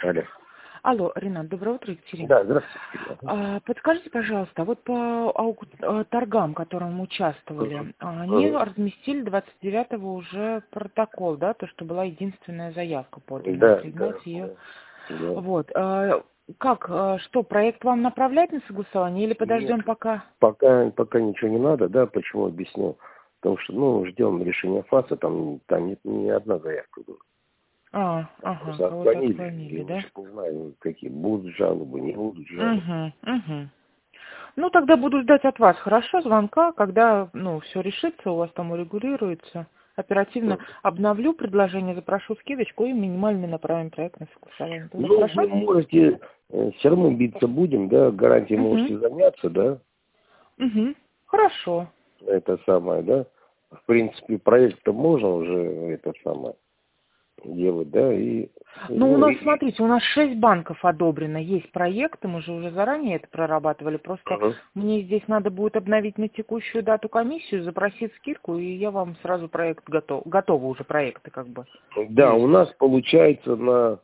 Алло. Алло, Ренат, доброе утро, Екатерина. Да, здравствуйте. Подскажите, пожалуйста, вот по торгам, в котором мы участвовали, они разместили 29-го уже протокол, да, то, что была единственная заявка подана, Да, признать ее. да. Вот. Как, что, проект вам направлять на согласование или подождем Нет, пока? пока ничего не надо, да, почему объясню. Потому что, ждем решения ФАСа, там нет ни одна заявка была. Ага, Просто кого-то отклонили. отклонили, И мы да? сейчас не знаем, какие будут жалобы, не будут жалобы. Угу. Ну, тогда буду ждать от вас, хорошо, звонка, когда, все решится, у вас там урегулируется. Оперативно обновлю предложение, запрошу скидочку и минимально направим проект на согласование. Тогда хорошо? Вы можете, все равно биться будем, да, гарантией можете заняться, да, Угу. Хорошо. это самое, да. В принципе, проект-то можно уже, это самое, делать, да, Ну, у нас, смотрите, у нас 6 банков одобрено, есть проекты, мы же уже заранее это прорабатывали, просто мне здесь надо будет обновить на текущую дату комиссию, запросить скидку, и я вам сразу проект готовы уже проекты как бы. Да, у нас получается на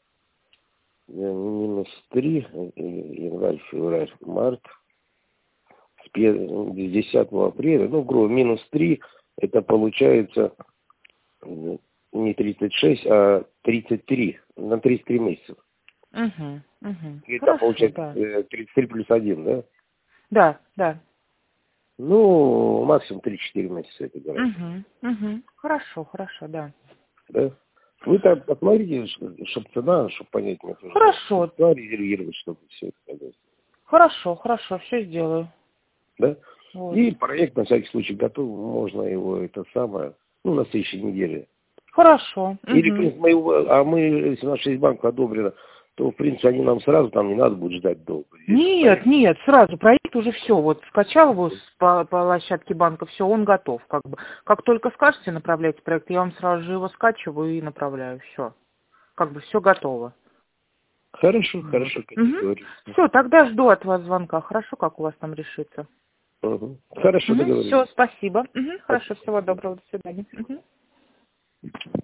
-3, январь, февраль, март, с 10 апреля, грубо, -3, это получается не 36, а 33, на 33 месяца. Это Хорошо, получается да. 33 плюс 1, Да, да. Максимум 3-4 месяца это гарантия. Хорошо, да. Да? Вы там посмотрите, чтобы цена, чтобы понять, мне тоже Хорошо, резервировать, чтобы все это. хорошо, все сделаю. Да? Вот. И проект на всякий случай готов, можно его это самое, на следующей неделе. Хорошо. Или, в принципе, если у нас 6 банков одобрено, то, в принципе, они нам сразу, там не надо будет ждать долго. Нет, сразу, проект уже все, вот скачал его по площадке банка, все, он готов, как бы. Как только скажете направлять проект, я вам сразу же его скачиваю и направляю, все. Как бы все готово. Хорошо, как говорится. Все, тогда жду от вас звонка, хорошо, как у вас там решится. Хорошо, договорились. Все, спасибо. Хорошо, всего доброго, до свидания.